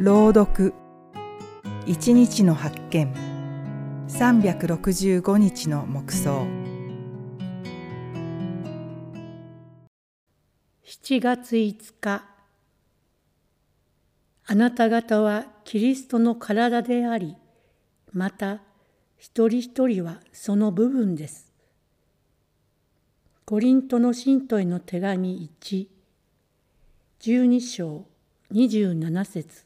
朗読一日の発見365日の黙想。 7月5日、あなた方はキリストの体であり、また一人一人はその部分です。コリントの信徒への手紙1、12章27節。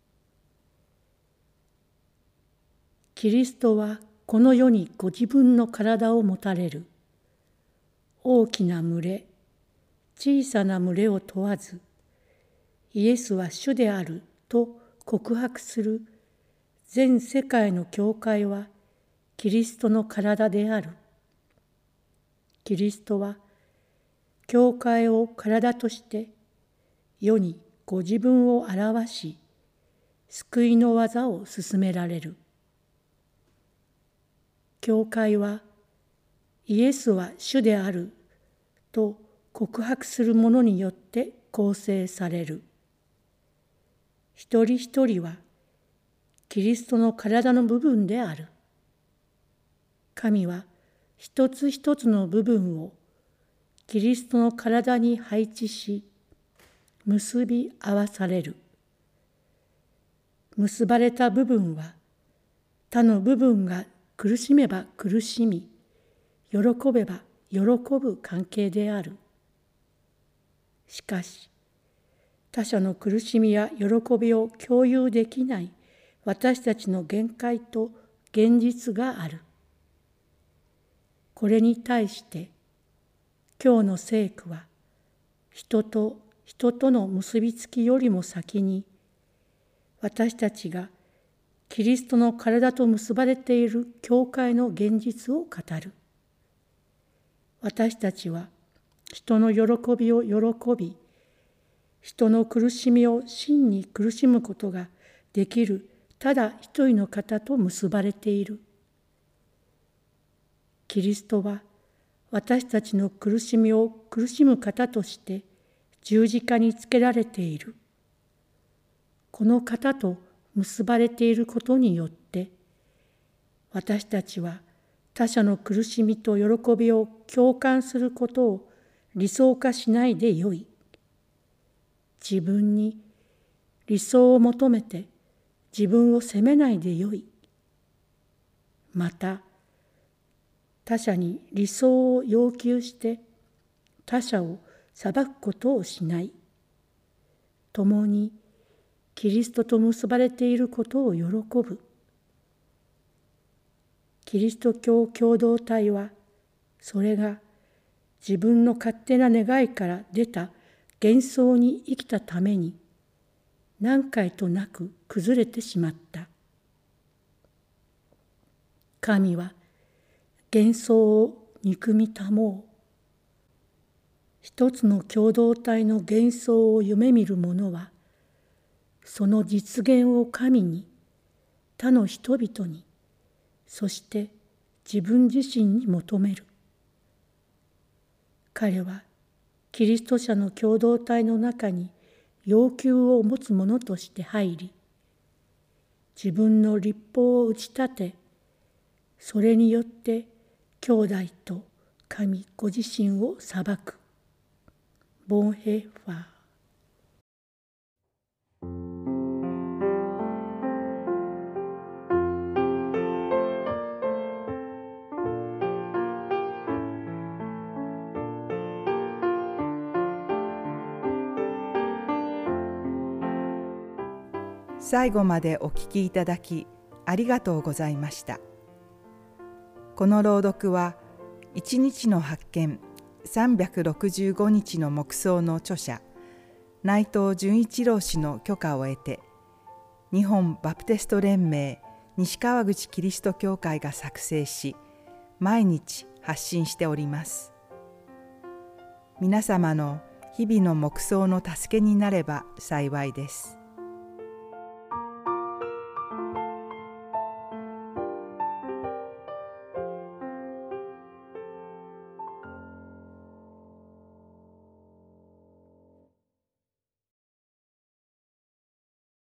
キリストはこの世にご自分の体を持たれる。大きな群れ、小さな群れを問わず、イエスは主であると告白する全世界の教会はキリストの体である。キリストは教会を体として世にご自分を表し、救いの技を進められる。教会はイエスは主であると告白する者によって構成される。一人一人はキリストの体の部分である。神は一つ一つの部分をキリストの体に配置し、結び合わされる。結ばれた部分は他の部分が苦しめば苦しみ、喜べば喜ぶ関係である。しかし、他者の苦しみや喜びを共有できない私たちの限界と現実がある。これに対して、今日の聖句は、人と人との結びつきよりも先に、私たちがキリストの体と結ばれている教会の現実を語る。私たちは人の喜びを喜び、人の苦しみを真に苦しむことができるただ一人の方と結ばれている。キリストは私たちの苦しみを苦しむ方として十字架につけられている。この方と結ばれていることによって、私たちは他者の苦しみと喜びを共感することを理想化しないでよい。自分に理想を求めて自分を責めないでよい。また、他者に理想を要求して他者を裁くことをしない。共にキリストと結ばれていることを喜ぶ。キリスト教共同体は、それが自分の勝手な願いから出た幻想に生きたために、何回となく崩れてしまった。神は幻想を憎みたもう。一つの共同体の幻想を夢見る者は、その実現を神に、他の人々に、そして自分自身に求める。彼はキリスト者の共同体の中に要求を持つ者として入り、自分の律法を打ち立て、それによって兄弟と神ご自身を裁く。ボンヘファー。 最後までお聞きいただきありがとうございました。この朗読は一日の発見365日の黙想の著者内藤純一郎氏の許可を得て、日本バプテスト連盟西川口キリスト教会が作成し、毎日発信しております。皆様の日々の黙想の助けになれば幸いです。